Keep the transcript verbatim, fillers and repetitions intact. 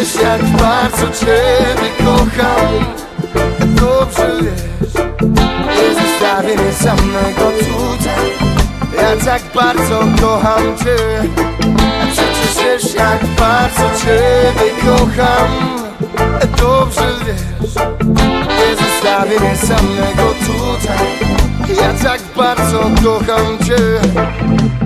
wiesz, jak bardzo Ciebie kocham. Dobrze wiesz, nie zostawię mnie samego tutaj. Ja tak bardzo kocham Cię. A przecież wiesz, jak bardzo Ciebie kocham. Dobrze wiesz, nie zostawię mnie samego tutaj. Ja tak bardzo kocham Cię.